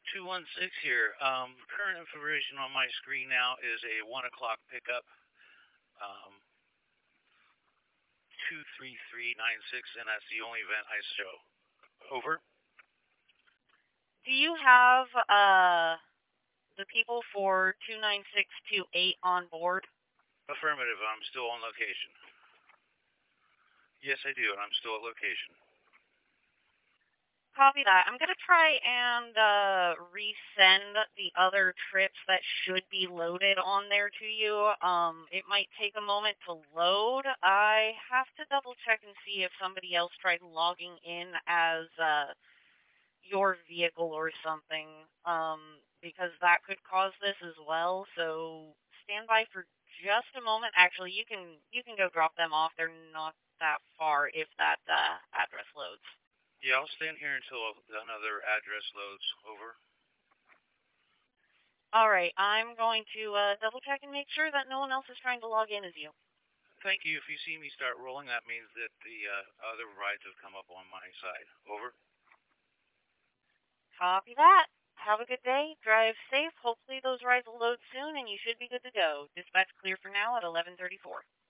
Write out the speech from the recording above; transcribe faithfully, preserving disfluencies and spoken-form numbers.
two one six here. Um, current information on my screen now is a one o'clock pickup. Um, two three three nine six, and that's the only event I show. Over. Do you have uh the people for two nine six two eight on board? Affirmative. I'm still on location. Yes, I do, and I'm still at location. Copy that. I'm going to try and uh, resend the other trips that should be loaded on there to you. Um, it might take a moment to load. I have to double check and see if somebody else tried logging in as uh, your vehicle or something, um, because that could cause this as well. So stand by for just a moment. Actually, you can you can go drop them off. They're not that far if that uh, address loads. Yeah, I'll stand here until another address loads. Over. All right, I'm going to uh, double check and make sure that no one else is trying to log in as you. Thank you. If you see me start rolling, that means that the uh, other rides have come up on my side. Over. Copy that. Have a good day. Drive safe. Hopefully those rides will load soon, and you should be good to go. Dispatch clear for now at eleven thirty-four.